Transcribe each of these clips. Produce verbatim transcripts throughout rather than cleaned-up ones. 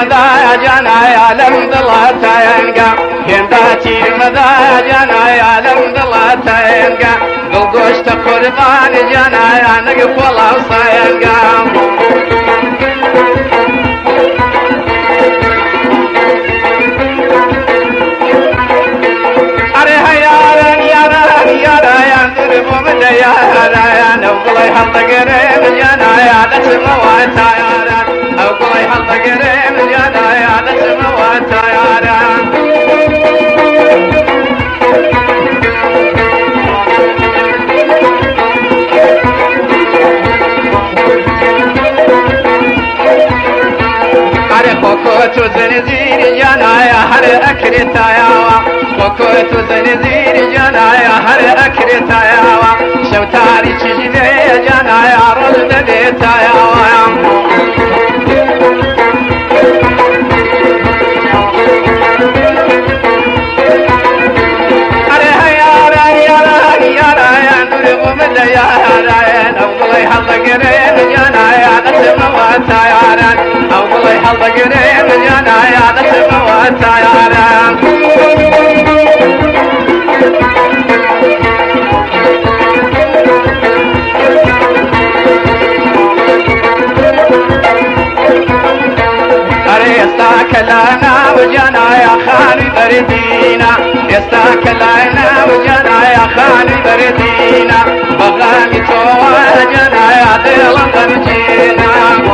مدى جانا يا لم ضلتا ينقى هنداتي مدى جانا يا لم ضلتا ينقى قلقوش تقربان جانا يا نقف والله صينقى أوقلي حلق قريب جانا يا لسما وتايارا أوقلي حلق قريب جانا يا لسما وتايارا على خوكوت زنزير جانا يا هر أكري تاياوا خوكوت زنزير جانا يا هر أكري تاياوا شوتاري تجيبي جانا يا رد بيتا يا ويام عليها يا ران يا ران يا ران نرغم من يا ران أوقلي حلق قريب جانا يا نسم واتا يا ران أوقلي حلق قريب جانا يا نسم واتا يا ران يستاكلنا وجنا يا خالي بردينا يستاكلنا وجنا يا خالي بردينا بغامي تواجنا يا ديل برجينا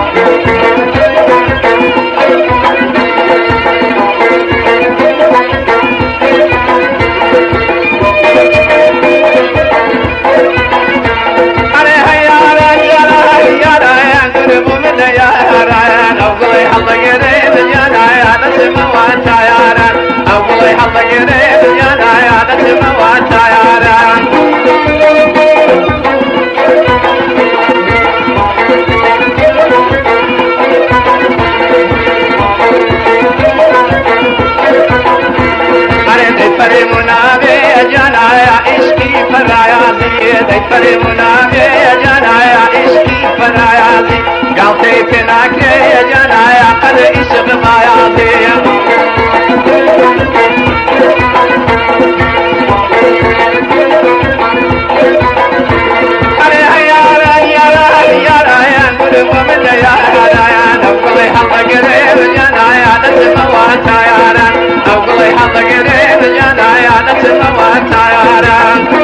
عليها يا ران يا ران يا ران قرب من يا ران أوقلي حلق قريب جانا يا نسمة وتايارا أوقلي حلق قريب جانا يا نسمة وتايارا دفر منابي جانا يا عشقي فرايازي دفر منابي جانا يا عشقي فرايازي قلتي تناكي جانا يا قد عشق مايازي عليها يا ران يا ران يا ران قلب من يا ران أوقلي حلق قريب جانا يا نسمة وتايارا أوقلي حلق قريب جانا يا نسمة وتايارا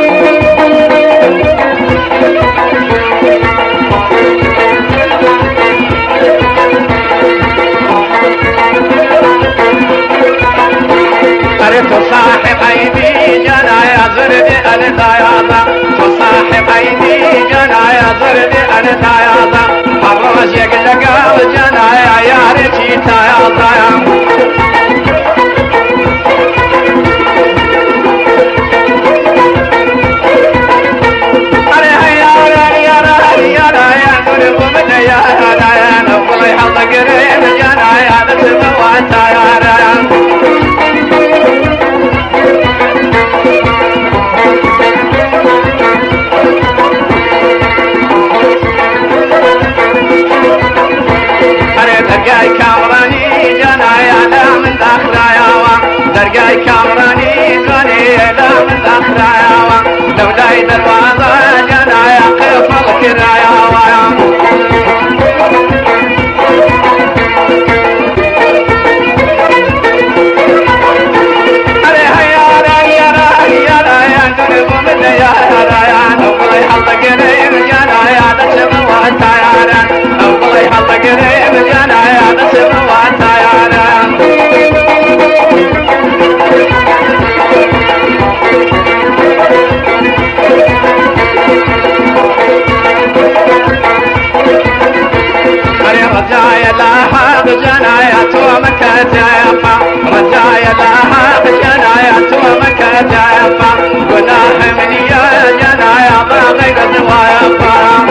تصاحب عيني جانا يا زردي أنا تاياضا تصاحب عيني جانا يا زردي أنا تاياضا حراج يقلقا وجانا يا يا رجي تاياضا عليها يا ران يا ران يا ران قرب من يا ران أوقلي حلق قريب جانا يا نسمة وتايارا درقاي كامراني جانا يا لا من داخل ياوا درقاي كامراني جاني لا من داخل ياوا لولاي دروازة جانا يا قف الكراياوا عليها يا ران يا ران يا ران قرب من يا ران أوقلي حلق قريب جانا يا نسمة وتايارا أوقلي حلق قريب جانا يا نسمة وتايارا رجايا لها بجنايا تومك جايفا رجايا لها بجنايا تومك جايفا قناح مني يا جنايا ما غير زوايفا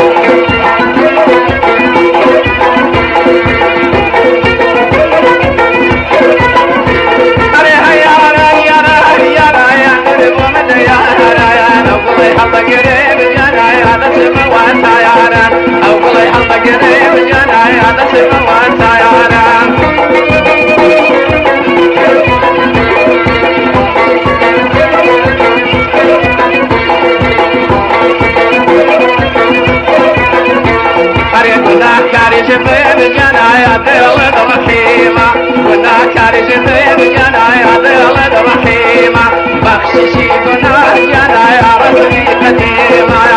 عليها يا ران يا ران يا ران قرب من يا ران أوقلي حلق قريب جنايا نسمة وتايارا أوقلي حلق قريب جنايا نسمة وتايارا جنايا دولة رحيمة كنا كارج ذيب جنايا دولة رحيمة بخششي كنا جنايا رسمي قديمة